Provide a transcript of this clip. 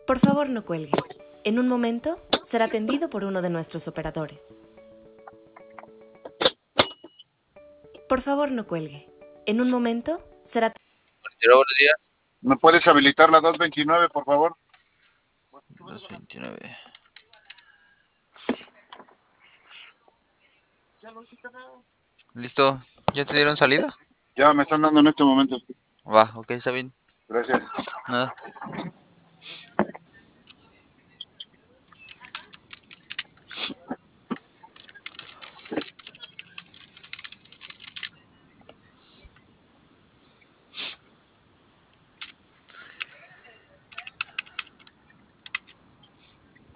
Por favor, no cuelgue. En un momento será atendido por uno de nuestros operadores. Por favor, no cuelgue. En un momento será... Buenos días. ¿Me puedes habilitar la 229, por favor? 229. ¿Listo? ¿Ya te dieron salida? Ya me están dando en este momento. Va, ok, está bien. Gracias. Nada.